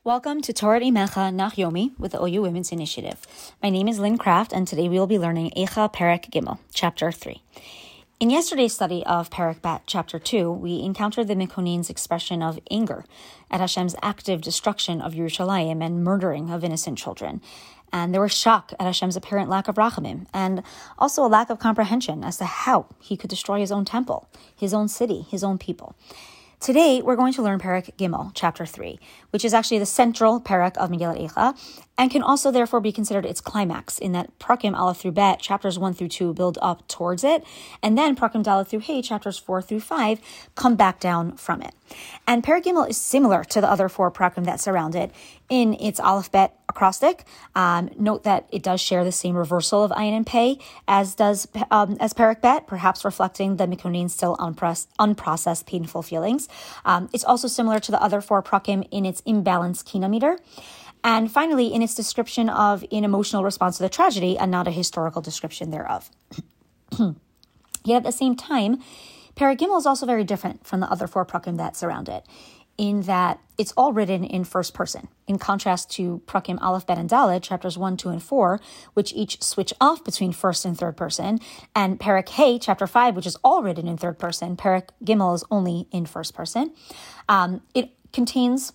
Welcome to Torah Imecha Nach Yomi with the OU Women's Initiative. My name is Lynn Kraft, and today we will be learning Eicha Perek Gimel, Chapter 3. In yesterday's study of Perek Bet, Chapter 2, we encountered the Mekonin's expression of anger at Hashem's active destruction of Yerushalayim and murdering of innocent children. And there was shock at Hashem's apparent lack of rachamim, and also a lack of comprehension as to how he could destroy his own temple, his own city, his own people. Today, we're going to learn Perek Gimel, Chapter 3, which is actually the central Perek of Megillat Eicha, and can also therefore be considered its climax, in that Prakim Aleph through Bet, chapters 1 through 2, build up towards it, and then Prakim Dalet through Hey, chapters 4 through 5, come back down from it. And Perek Gimel is similar to the other four Prakim that surround it in its Aleph Bet acrostic. Note that it does share the same reversal of Ayin and Pei as Perek Bet, perhaps reflecting the Mekonin's still unprocessed painful feelings. It's also similar to the other four Prakim in its imbalanced Kina meter. And finally, in its description of an emotional response to the tragedy and not a historical description thereof. Yet at the same time, Perek Gimel is also very different from the other four Prakim that surround it, in that it's all written in first person, in contrast to Prakim Aleph, Bet, and Dalet, chapters 1, 2, and 4, which each switch off between first and third person, and Perek Hey, chapter 5, which is all written in third person. Perek Gimel is only in first person. It contains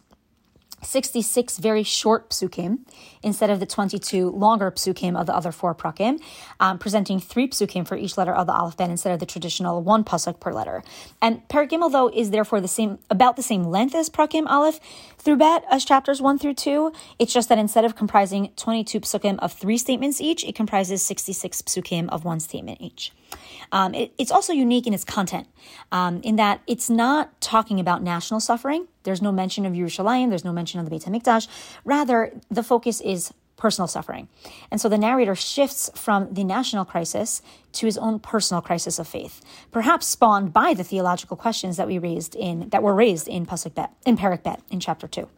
66 very short psukim instead of the 22 longer psukim of the other four prakim, presenting 3 psukim for each letter of the Aleph Bet instead of the traditional 1 pasuk per letter. And Perek Gimel, though, is therefore about the same length as Prakim Aleph through Bet as chapters 1 through 2. It's just that instead of comprising 22 psukim of 3 statements each, it comprises 66 psukim of 1 statement each. It's also unique in its content, in that it's not talking about national suffering. There's no mention of Yerushalayim. There's no mention of the Beit HaMikdash. Rather, the focus is personal suffering. And so the narrator shifts from the national crisis to his own personal crisis of faith, perhaps spawned by the theological questions that were raised in Perek Bet, in chapter 2.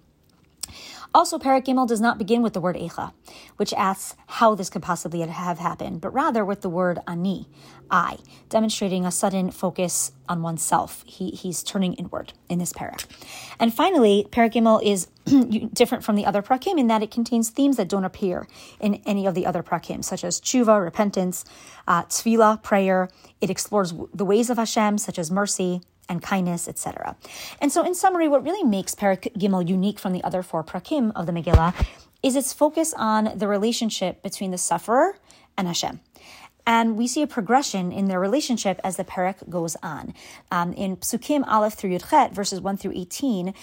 Also, Perek Gimel does not begin with the word Eicha, which asks how this could possibly have happened, but rather with the word Ani, I, demonstrating a sudden focus on oneself. He's turning inward in this Perek. And finally, Perek Gimel is different from the other Prakim in that it contains themes that don't appear in any of the other Prakim, such as tshuva, repentance, tefillah, prayer. It explores the ways of Hashem, such as mercy and kindness, etc. And so in summary, what really makes Perek Gimel unique from the other 4 prakim of the Megillah is its focus on the relationship between the sufferer and Hashem. And we see a progression in their relationship as the Perek goes on. In Psukim Aleph through Yud Chet, verses 1 through 18,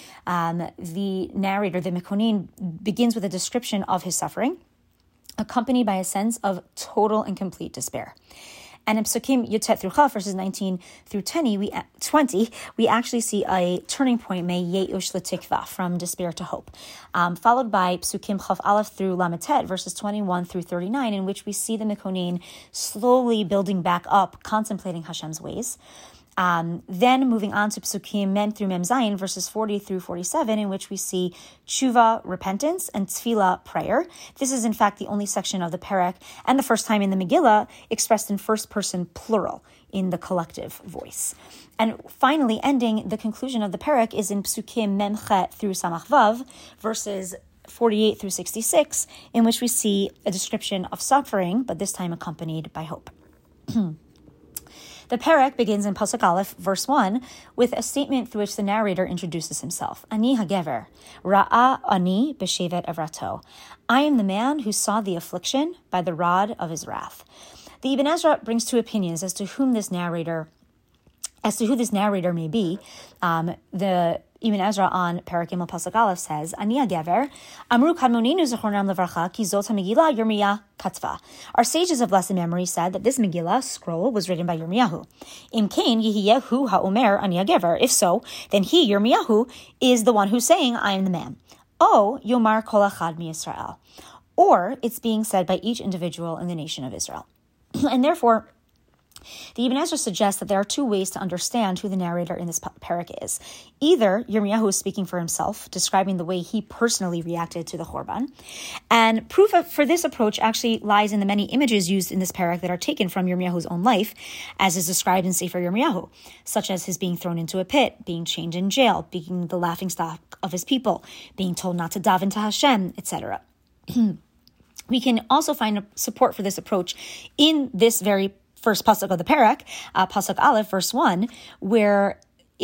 the narrator, the Mekonin, begins with a description of his suffering, accompanied by a sense of total and complete despair. And in Psukim Yud Tet through Chaf, verses 19 through 20, we actually see a turning point, Mei Yeush L'Tikva, from despair to hope, followed by Psukim Chaf Aleph through Lametet, verses 21 through 39, in which we see the Mekonin slowly building back up, contemplating Hashem's ways. Then moving on to Psukim Mem through Mem Zayin, verses 40 through 47, in which we see tshuva, repentance, and tefillah, prayer. This is, in fact, the only section of the Perek, and the first time in the Megillah, expressed in first person plural, in the collective voice. And finally, ending the conclusion of the Perek is in Psukim Mem Chet through Samach Vav, verses 48 through 66, in which we see a description of suffering, but this time accompanied by hope. The Perek begins in Pasuk Aleph, verse 1, with a statement through which the narrator introduces himself. Ani hagever, ra'a ani b'shevet evrato. I am the man who saw the affliction by the rod of his wrath. The Ibn Ezra brings 2 opinions as to who this narrator may be. The Ibn Ezra on Perek Gimel Pasuk Aleph says, Ani hagever, amru kadmoninu zechornam levarcha, ki zot ha-Megillah Yirmiyah katva. Our sages of blessed memory said that this Megillah scroll was written by Yirmiyahu. Im kain yehiyehu ha'omer ani hagever. If so, then he, Yirmiyahu, is the one who's saying, I am the man. O yomar kol achad mi-Yisrael. Or it's being said by each individual in the nation of Israel. And therefore, The Ibn Ezra suggests that there are two ways to understand who the narrator in this parak is. Either Yirmiyahu is speaking for himself, describing the way he personally reacted to the Khurban, and proof for this approach actually lies in the many images used in this parak that are taken from Yirmiyahu's own life, as is described in Sefer Yirmiyahu, such as his being thrown into a pit, being chained in jail, being the laughingstock of his people, being told not to daven to Hashem, etc. We can also find support for this approach in this very first pasuk of the parak, pasuk Aleph, verse 1, where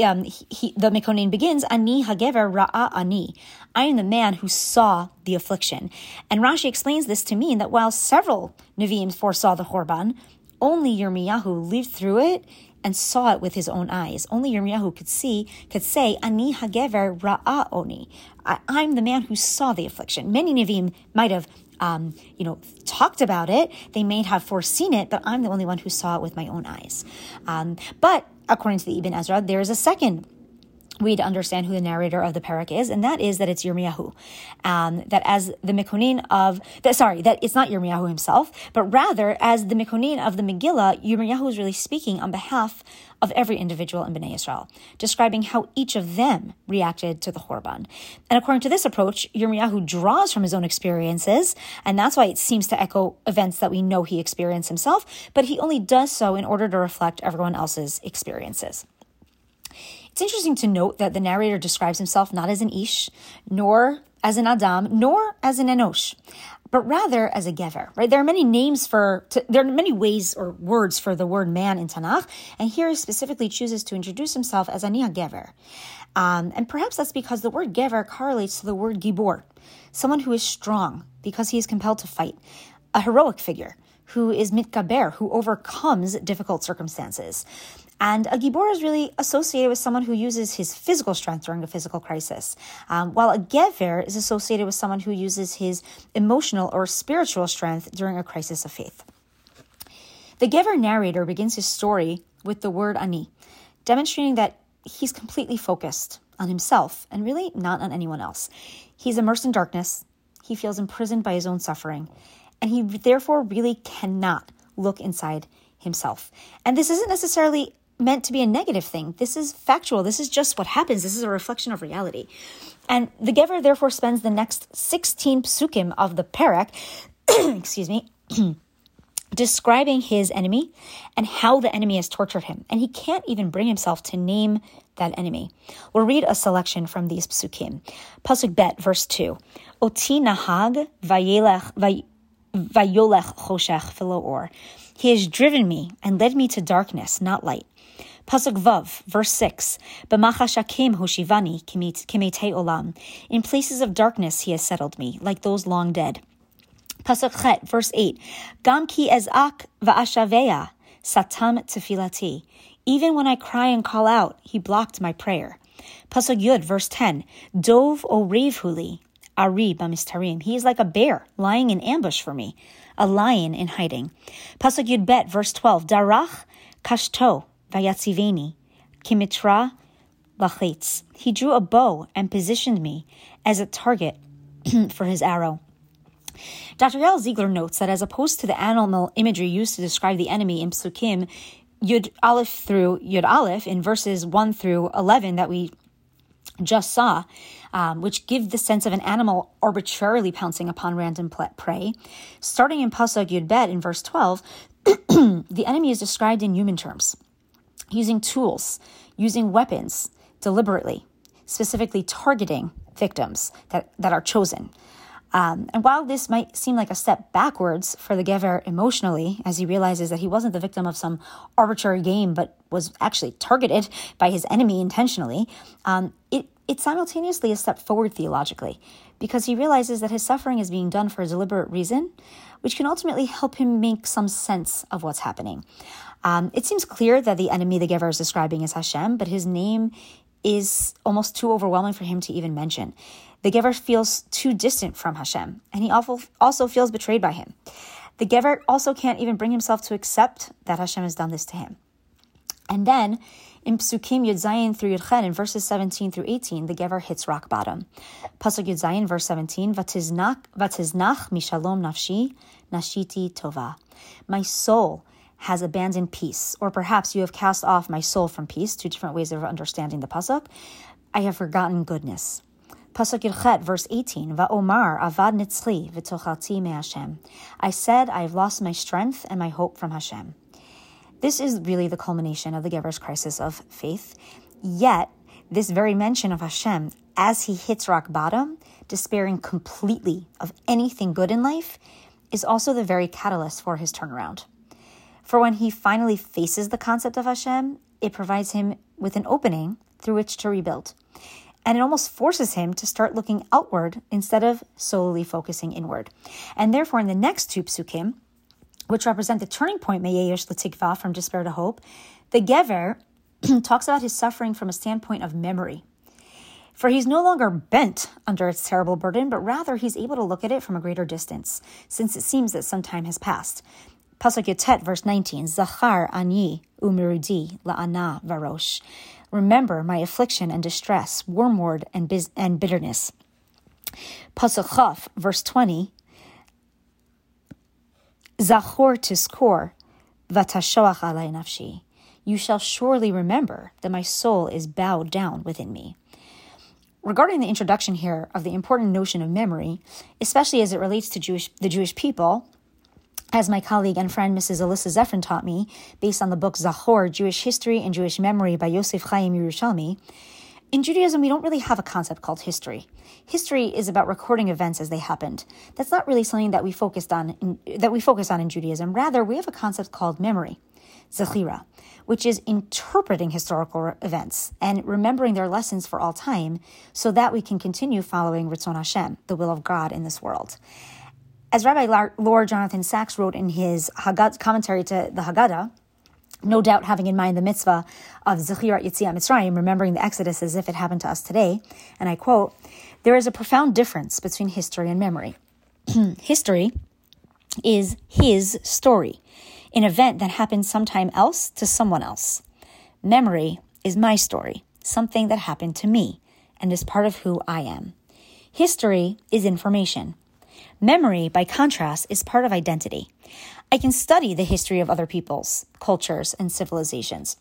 the Mekonin begins, Ani hagever ra'a ani. I am the man who saw the affliction. And Rashi explains this to mean that while several Nevi'im foresaw the Khurban, only Yirmiyahu lived through it and saw it with his own eyes. Only Yirmiyahu could say, Ani hagever ra'a oni. I'm the man who saw the affliction. Many Nevi'im might have talked about it. They may have foreseen it, but I'm the only one who saw it with my own eyes. But according to the Ibn Ezra, there is a second way to understand who the narrator of the parak is, and that is that it's Yirmiyahu. That as the Mekonin that it's not Yirmiyahu himself, but rather as the Mekonin of the Megillah, Yirmiyahu is really speaking on behalf of every individual in Bnei Yisrael, describing how each of them reacted to the Khurban. And according to this approach, Yirmiyahu draws from his own experiences, and that's why it seems to echo events that we know he experienced himself, but he only does so in order to reflect everyone else's experiences. It's interesting to note that the narrator describes himself not as an ish, nor as an adam, nor as an enosh, but rather as a gever, right? There are many there are many ways or words for the word man in Tanakh, and here he specifically chooses to introduce himself as ani gever. And perhaps that's because the word gever correlates to the word gibor, someone who is strong because he is compelled to fight, a heroic figure who is mitgaber, who overcomes difficult circumstances. And a gibor is really associated with someone who uses his physical strength during a physical crisis, while a gever is associated with someone who uses his emotional or spiritual strength during a crisis of faith. The gever narrator begins his story with the word ani, demonstrating that he's completely focused on himself and really not on anyone else. He's immersed in darkness, he feels imprisoned by his own suffering, and he therefore really cannot look inside himself. And this isn't necessarily meant to be a negative thing. This is factual. This is just what happens. This is a reflection of reality. And the Gever therefore spends the next 16 psukim of the parak, describing his enemy and how the enemy has tortured him. And he can't even bring himself to name that enemy. We'll read a selection from these psukim. Pasuk Bet, verse 2. Oti nahag vayolech choshech v'lo or. He has driven me and led me to darkness, not light. Pasuk Vav, verse 6. B'machashakim hoshivani kimetei olam. In places of darkness he has settled me, like those long dead. Pasuk Chet, verse 8. Gam ki ezak va'ashaveya satam tefilati. Even when I cry and call out, he blocked my prayer. Pasuk Yud, verse 10. Dov orev huli, ari b'mistarim. He is like a bear lying in ambush for me, a lion in hiding. Pasuk Yud Bet, verse 12. Darach kashto vayatziveni kimitra lachetz. He drew a bow and positioned me as a target for his arrow. Dr. Yael Ziegler notes that as opposed to the animal imagery used to describe the enemy in Psukim Yud Aleph through Yud Aleph in verses 1 through 11 that we just saw, which give the sense of an animal arbitrarily pouncing upon random prey, starting in Pasuk Yud Bet in verse 12, the enemy is described in human terms, using tools, using weapons deliberately, specifically targeting victims that are chosen. And while this might seem like a step backwards for the Gever emotionally, as he realizes that he wasn't the victim of some arbitrary game, but was actually targeted by his enemy intentionally, it's simultaneously a step forward theologically, because he realizes that his suffering is being done for a deliberate reason, which can ultimately help him make some sense of what's happening. It seems clear that the enemy the Gever is describing is Hashem, but his name is almost too overwhelming for him to even mention. The Gever feels too distant from Hashem, and he also feels betrayed by him. The Gever also can't even bring himself to accept that Hashem has done this to him. And then, in Psukim Yud Zayin through Yud Chen, in verses 17 through 18, the Gever hits rock bottom. Pasuk Yud Zayin, verse 17, Vatiznach mishalom nafshi, nashiti tova. My soul has abandoned peace, or perhaps you have cast off my soul from peace, two different ways of understanding the pasuk. I have forgotten goodness. Pasuk Yudchet, verse 18, Va'omar avad nitzli v'tochalti me Hashem. I said, I have lost my strength and my hope from Hashem. This is really the culmination of the Gever's crisis of faith. Yet, this very mention of Hashem, as he hits rock bottom, despairing completely of anything good in life, is also the very catalyst for his turnaround. For when he finally faces the concept of Hashem, it provides him with an opening through which to rebuild. And it almost forces him to start looking outward instead of solely focusing inward. And therefore, in the next two psukim, which represent the turning point, Meyesh L'Tikva, from despair to hope, the Gever talks about his suffering from a standpoint of memory. For he's no longer bent under its terrible burden, but rather he's able to look at it from a greater distance, since it seems that some time has passed. Pasuk Yotet, verse 19, Zachar ani umirudi la'ana varosh. Remember my affliction and distress, wormwood and bitterness. Pasuk Chaf, verse 20, Zachor tiskor v'tashoach alei nafshi. You shall surely remember that my soul is bowed down within me. Regarding the introduction here of the important notion of memory, especially as it relates to the Jewish people, as my colleague and friend Mrs. Alyssa Zeffrin taught me, based on the book Zachor, Jewish History and Jewish Memory by Yosef Chaim Yerushalmi, in Judaism, we don't really have a concept called history. History is about recording events as they happened. That's not really something that we focus on in Judaism. Rather, we have a concept called memory, zechira, which is interpreting historical events and remembering their lessons for all time so that we can continue following Ritzon Hashem, the will of God in this world. As Rabbi Lord Jonathan Sacks wrote in his commentary to the Haggadah, no doubt having in mind the mitzvah of Zechirat Yetziat Mitzrayim, remembering the Exodus as if it happened to us today, and I quote, there is a profound difference between history and memory. History is his story, an event that happened sometime else to someone else. Memory is my story, something that happened to me, and is part of who I am. History is information. Memory, by contrast, is part of identity. I can study the history of other peoples, cultures, and civilizations.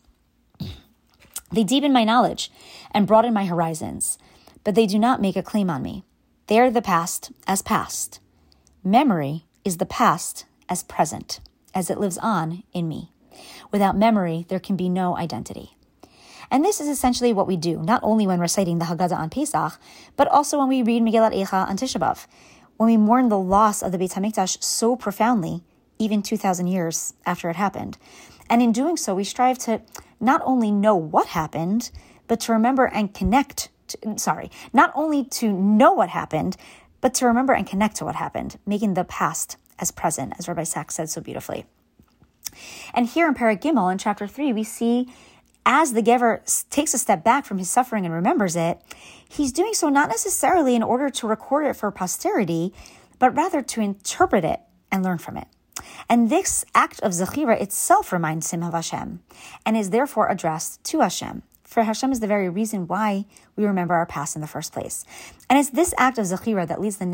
They deepen my knowledge and broaden my horizons, but they do not make a claim on me. They are the past as past. Memory is the past as present, as it lives on in me. Without memory, there can be no identity. And this is essentially what we do, not only when reciting the Haggadah on Pesach, but also when we read Megillat Eicha on Tisha B'Av, when we mourn the loss of the Beit HaMikdash so profoundly, even 2,000 years after it happened. And in doing so, we strive to not only know what happened, but to remember and connect. Not only to know what happened, but to remember and connect to what happened, making the past as present, as Rabbi Sacks said so beautifully. And here in Perek Gimel, in chapter 3, we see as the Gever takes a step back from his suffering and remembers it, he's doing so not necessarily in order to record it for posterity, but rather to interpret it and learn from it. And this act of Zechira itself reminds him of Hashem and is therefore addressed to Hashem. For Hashem is the very reason why we remember our past in the first place. And it's this act of Zechira that leads to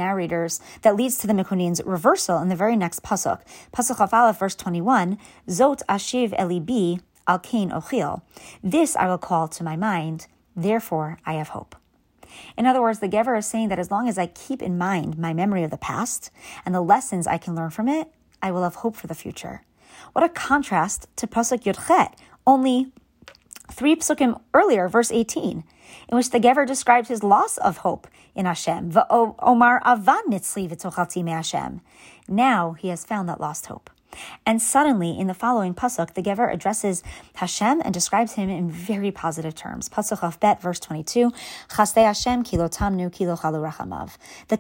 the Mekunin's reversal in the very next pasuk. Pasuk Chaf Aleph, verse 21, Zot ashiv elibi al kain ochil. This I will call to my mind, therefore I have hope. In other words, the Gever is saying that as long as I keep in mind my memory of the past and the lessons I can learn from it, I will have hope for the future. What a contrast to Pasuk Yudchet, only 3 psukim earlier, verse 18, in which the Gever describes his loss of hope in Hashem. V'omar avad nitzli v'tochalti me Hashem. Now he has found that lost hope. And suddenly, in the following pasuk, the Gever addresses Hashem and describes him in very positive terms. Pasuk Chaf Bet, verse 22, Chastei Hashem ki lo tamnu ki lo chalu rachamav. The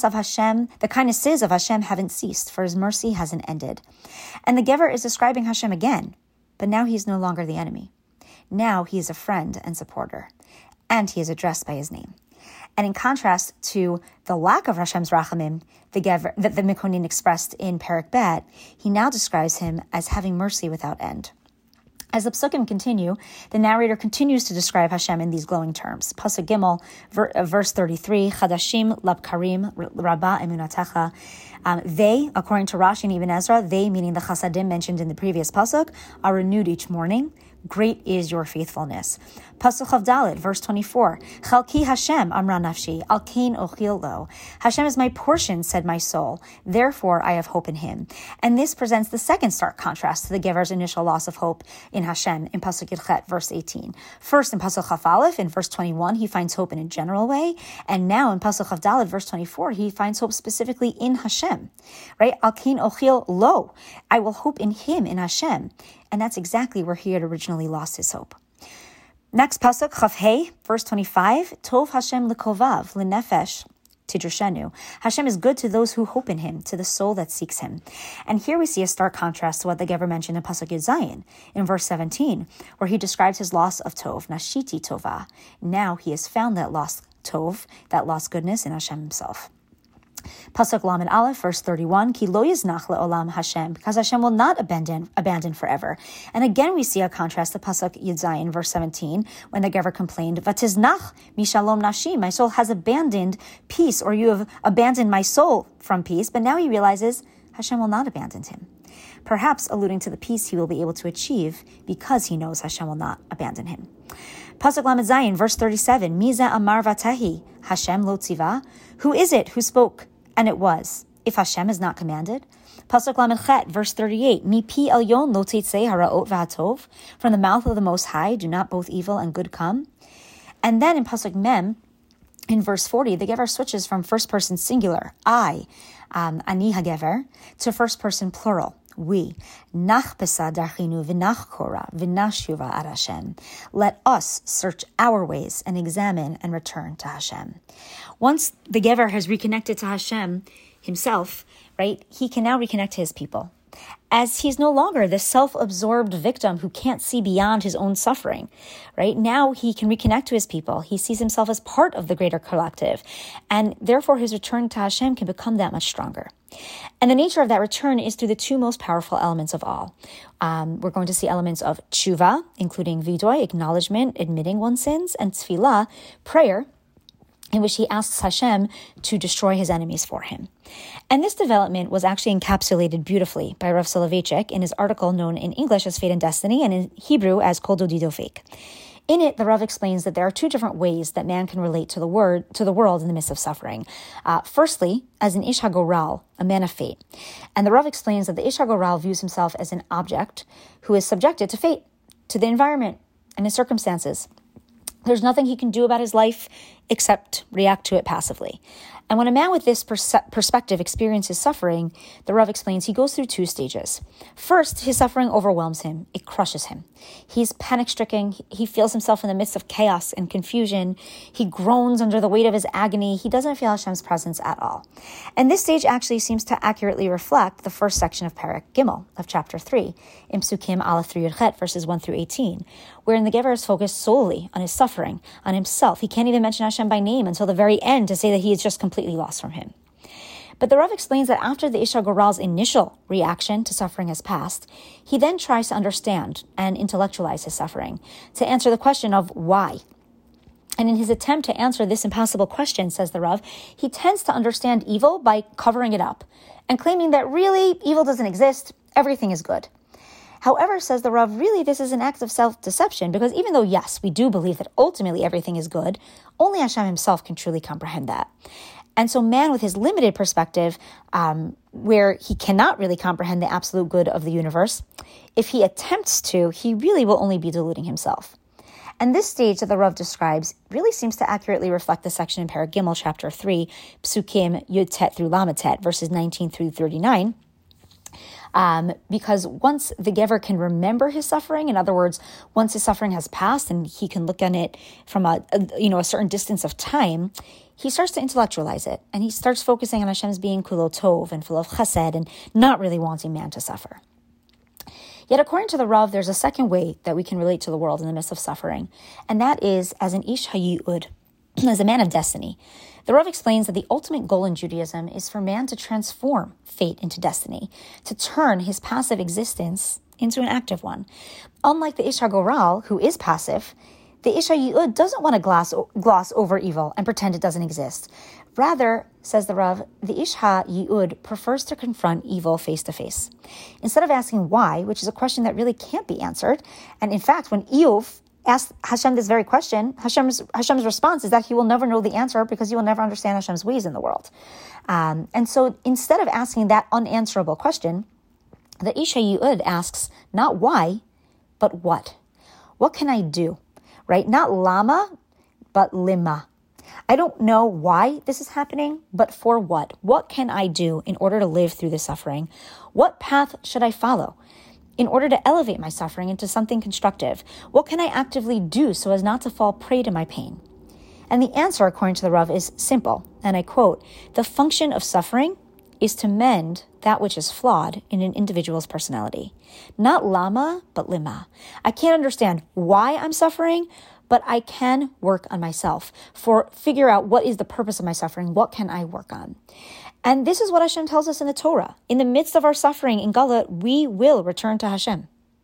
kindnesses of Hashem haven't ceased, for his mercy hasn't ended. And the Gever is describing Hashem again, but now he is no longer the enemy. Now he is a friend and supporter, and he is addressed by his name. And in contrast to the lack of Hashem's rachamim, the Mekunin expressed in Perek Bet, he now describes him as having mercy without end. As the psukim continue, the narrator continues to describe Hashem in these glowing terms. Pasuk Gimel, verse 33, Chadashim labkarim rabba emunatecha. They, according to Rashi and Ibn Ezra, they, meaning the chasadim mentioned in the previous pasuk, are renewed each morning. Great is your faithfulness. Pasuk Chavdalet, verse 24. Chalki Hashem amra nafshi, al kain ochil lo. Hashem is my portion, said my soul. Therefore, I have hope in him. And this presents the second stark contrast to the giver's initial loss of hope in Hashem in Pasuk Yudchet, verse 18. First, in Pasuk Chaf Aleph, in verse 21, he finds hope in a general way. And now, in Pasuk Chavdalet, verse 24, he finds hope specifically in Hashem. Right? Al kain ochil lo. I will hope in him, in Hashem. And that's exactly where he had originally lost his hope. Next pasuk, Chaf Hey, verse 25, Tov Hashem lekovav, lenefesh, tidrushenu. Hashem is good to those who hope in him, to the soul that seeks him. And here we see a stark contrast to what the Gever mentioned in Pasuk Yud Zayin, in verse 17, where he describes his loss of Tov, Nashiti Tova. Now he has found that lost Tov, that lost goodness in Hashem himself. Pasuk Lamed Aleph, verse 31, Ki lo yiznach le'olam Hashem, because Hashem will not abandon forever. And again we see a contrast to Pasuk Yud Zayin, verse 17, when the Gever complained, Vatiznach mishalom nashim, my soul has abandoned peace, or you have abandoned my soul from peace. But now he realizes Hashem will not abandon him. Perhaps alluding to the peace he will be able to achieve because he knows Hashem will not abandon him. Pasuk Lamed Zayin, verse 37, Miza amar vatahi, Hashem lo tziva. Who is it who spoke, and it was, if Hashem is not commanded? Pasuk Lamed Chet, verse 38, Mi pi elyon lo teitzei haraot v'hatov. From the mouth of the Most High, do not both evil and good come? And then in Pasuk Mem, in verse 40, the Gever switches from first person singular, I, ani hagever, to first person plural, we. Nach besa darchinu v'nach kora v'nashuva ad Hashem. Let us search our ways and examine and return to Hashem. Once the Gever has reconnected to Hashem himself, right, he can now reconnect to his people. As he's no longer the self-absorbed victim who can't see beyond his own suffering, right? Now he can reconnect to his people. He sees himself as part of the greater collective, and therefore his return to Hashem can become that much stronger. And the nature of that return is through the two most powerful elements of all. We're going to see elements of tshuva, including vidoy, acknowledgement, admitting one's sins, and tefillah, prayer, in which he asks Hashem to destroy his enemies for him. And this development was actually encapsulated beautifully by Rav Soloveitchik in his article known in English as Fate and Destiny and in Hebrew as Kol Dodi Dofek. In it, the Rav explains that there are two different ways that man can relate to the world in the midst of suffering. Firstly, as an Ish HaGoral, a man of fate. And the Rav explains that the Ish HaGoral views himself as an object who is subjected to fate, to the environment and his circumstances. There's nothing he can do about his life except react to it passively. And when a man with this perspective experiences suffering, the Rav explains he goes through two stages. First, his suffering overwhelms him. It crushes him. He's panic-stricken. He feels himself in the midst of chaos and confusion. He groans under the weight of his agony. He doesn't feel Hashem's presence at all. And this stage actually seems to accurately reflect the first section of Perek Gimel of chapter 3, in Psukim Aleph 3 Yudchet, verses 1 through 18, wherein the Gever is focused solely on his suffering, on himself. He can't even mention Hashem by name until the very end to say that he is just completely lost from him. But the Rav explains that after the Ish HaGoral's initial reaction to suffering has passed, he then tries to understand and intellectualize his suffering, to answer the question of why. And in his attempt to answer this impossible question, says the Rav, he tends to understand evil by covering it up and claiming that really evil doesn't exist, everything is good. However, says the Rav, really this is an act of self-deception, because even though, yes, we do believe that ultimately everything is good, only Hashem himself can truly comprehend that. And so man with his limited perspective, where he cannot really comprehend the absolute good of the universe, if he attempts to, he really will only be deluding himself. And this stage that the Rav describes really seems to accurately reflect the section in Perek Gimel, chapter 3, Psukim Yud Tet through Lamed Tet, verses 19 through 39, because once the Gever can remember his suffering, in other words, once his suffering has passed and he can look on it from a certain distance of time, he starts to intellectualize it, and he starts focusing on Hashem's being kulo tov and full of chesed and not really wanting man to suffer. Yet according to the Rav, there's a second way that we can relate to the world in the midst of suffering, and that is as an ish hayud, as a man of destiny. The Rav explains that the ultimate goal in Judaism is for man to transform fate into destiny, to turn his passive existence into an active one. Unlike the Ish HaGoral, who is passive, the Ish HaYi'ud doesn't want to gloss over evil and pretend it doesn't exist. Rather, says the Rav, the Ish HaYi'ud prefers to confront evil face to face. Instead of asking why, which is a question that really can't be answered, and in fact, when Eov asked Hashem this very question, Hashem's response is that he will never know the answer because he will never understand Hashem's ways in the world. And so instead of asking that unanswerable question, the Ish HaYi'ud asks not why, but what. What can I do? Right? Not lama, but lima. I don't know why this is happening, but for what? What can I do in order to live through this suffering? What path should I follow in order to elevate my suffering into something constructive? What can I actively do so as not to fall prey to my pain? And the answer, according to the Rav, is simple. And I quote, the function of suffering is to mend that which is flawed in an individual's personality. Not lama, but lima. I can't understand why I'm suffering, but I can work on myself. Figure out what is the purpose of my suffering, what can I work on? And this is what Hashem tells us in the Torah. In the midst of our suffering in Galut, we will return to Hashem.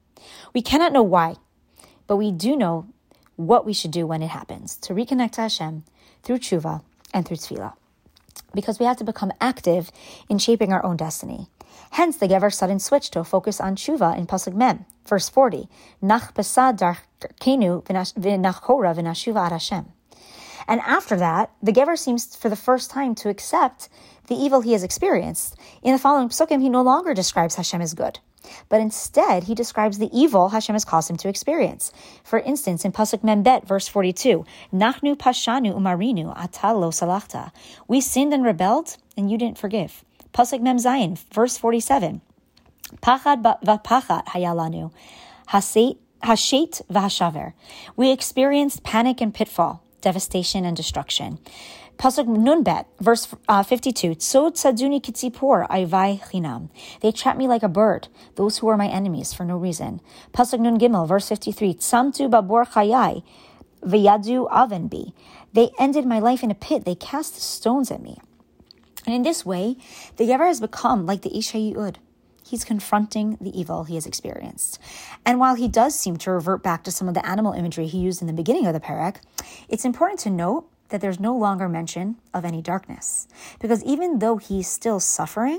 We cannot know why, but we do know what we should do when it happens, to reconnect to Hashem through tshuva and through tefillah. Because we have to become active in shaping our own destiny. Hence, the Gever sudden switch to a focus on tshuva in Pasuk Mem, verse 40. Nach pesad darkenu v'nachkora v'nashuva ad Hashem. And after that, the Gever seems for the first time to accept the evil he has experienced. In the following Psukim, he no longer describes Hashem as good, but instead he describes the evil Hashem has caused him to experience. For instance, in Pasuk Membet, verse 42, Nachnu pashanu umarinu ata lo salachta. We sinned and rebelled, and you didn't forgive. Pasuk Mem Zayin, verse 47, Pachad v'pachat hayalanu, hashet v'hashaver. We experienced panic and pitfall, devastation and destruction. Pasuk Nunbet, verse 52, Tzod tzaduni kitzipor ayvai chinam. They trapped me like a bird, those who were my enemies for no reason. Pasuk Nun Gimel, verse 53, Tzamtu babor chayai v'yadu aven bi. They ended my life in a pit, they cast stones at me. And in this way, the Gever has become like the Ish HaYi'ud. He's confronting the evil he has experienced. And while he does seem to revert back to some of the animal imagery he used in the beginning of the parak, it's important to note that there's no longer mention of any darkness. Because even though he's still suffering,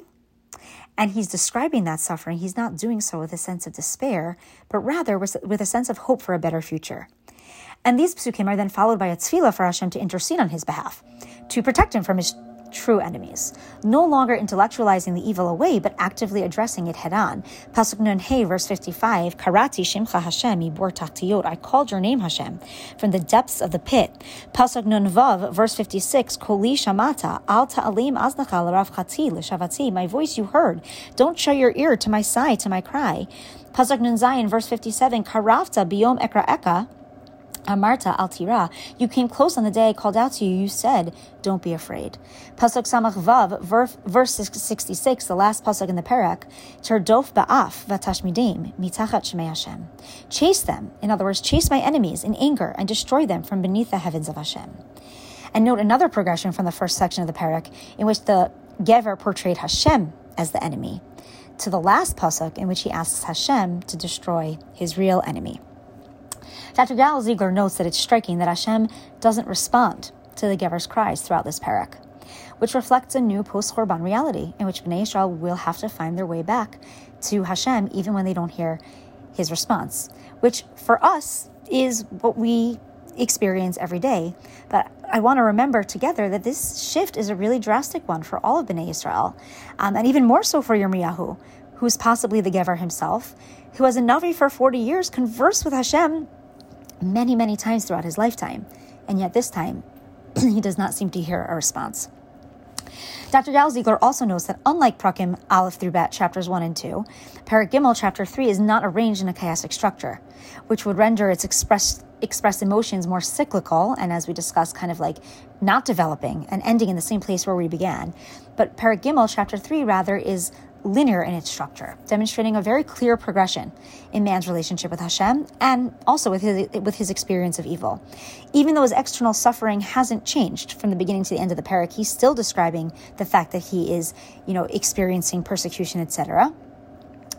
and he's describing that suffering, he's not doing so with a sense of despair, but rather with a sense of hope for a better future. And these psukim are then followed by a tefillah for Hashem to intercede on his behalf, to protect him from his true enemies, no longer intellectualizing the evil away, but actively addressing it head-on. Pasuk Nun Hey, verse 55, Karati Shimcha Hashem Yibor Tachtiyot. I called your name, Hashem, from the depths of the pit. Pasuk Nun Vav, verse 56, Koli Shamata Al Ta'alim Aznacha L'Rav Chati L'Shavati. My voice you heard. Don't shut your ear to my sigh, to my cry. Pasuk Nun Zayin, verse 57, Karavta Biyom Ekra Eka Amarta Altira, you came close on the day I called out to you. You said, don't be afraid. Pasuk Samach Vav, verse 66, the last pasuk in the parak, Terdof ba'af v'tashmidim mitachat shmei Hashem. Chase them, in other words, chase my enemies in anger and destroy them from beneath the heavens of Hashem. And note another progression from the first section of the parak, in which the Gever portrayed Hashem as the enemy, to the last pasuk in which he asks Hashem to destroy his real enemy. Dr. Gal Ziegler notes that it's striking that Hashem doesn't respond to the Gever's cries throughout this parak, which reflects a new post-Churban reality in which Bnei Yisrael will have to find their way back to Hashem even when they don't hear his response, which for us is what we experience every day. But I want to remember together that this shift is a really drastic one for all of Bnei Yisrael, and even more so for Yirmiyahu, who's possibly the Gever himself, who as a Navi for 40 years conversed with Hashem many, many times throughout his lifetime, and yet this time, he does not seem to hear a response. Dr. Gal Ziegler also notes that unlike Prakim Aleph through Bet, chapters 1 and 2, Perek Gimel, chapter 3, is not arranged in a chiastic structure, which would render its expressed emotions more cyclical, and as we discussed, kind of like not developing and ending in the same place where we began. But Perek Gimel, chapter 3, rather, is linear in its structure, demonstrating a very clear progression in man's relationship with Hashem and also with his experience of evil. Even though his external suffering hasn't changed from the beginning to the end of the parak, he's still describing the fact that he is, experiencing persecution, etc.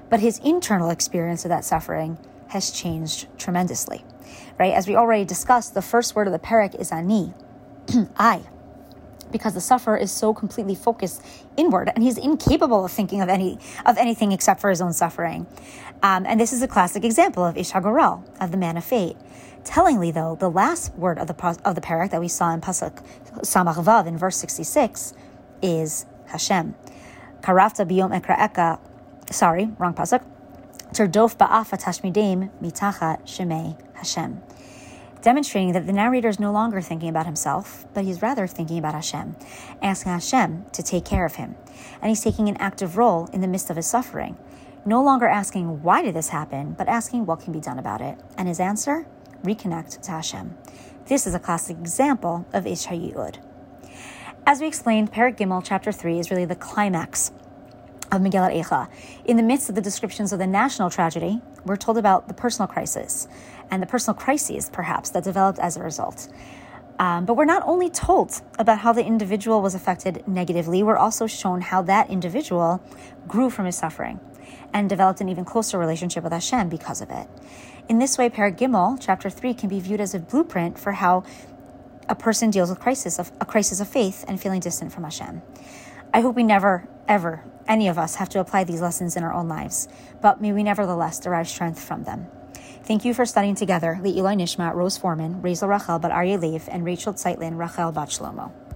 but his internal experience of that suffering has changed tremendously, right? As we already discussed, the first word of the parak is ani, I, because the sufferer is so completely focused inward, and he's incapable of thinking of anything except for his own suffering. And this is a classic example of Ish HaGorel, of the man of fate. Tellingly, though, the last word of the parak that we saw in Pasuk Samach Vav in verse 66 is Hashem. Karafta biyom ekra'eka, wrong pasuk. Terdof ba'afa tashmidim mitacha shemei Hashem. Demonstrating that the narrator is no longer thinking about himself, but he's rather thinking about Hashem, asking Hashem to take care of him. And he's taking an active role in the midst of his suffering, no longer asking, why did this happen, but asking what can be done about it. And his answer? Reconnect to Hashem. This is a classic example of Ish HaYi'ud. As we explained, Perek Gimel, chapter 3, is really the climax of Megillat Eicha. In the midst of the descriptions of the national tragedy, we're told about the personal crisis and the personal crises, perhaps, that developed as a result. But we're not only told about how the individual was affected negatively, we're also shown how that individual grew from his suffering and developed an even closer relationship with Hashem because of it. In this way, Perek Gimel, chapter 3, can be viewed as a blueprint for how a person deals with a crisis of faith and feeling distant from Hashem. I hope we never, ever, any of us, have to apply these lessons in our own lives, but may we nevertheless derive strength from them. Thank you for studying together. Le'iloi Nishma, Rose Foreman, Razel Rachel Bat Aryeh Lev, and Rachel Zeitlin, Rachel Bat Shlomo.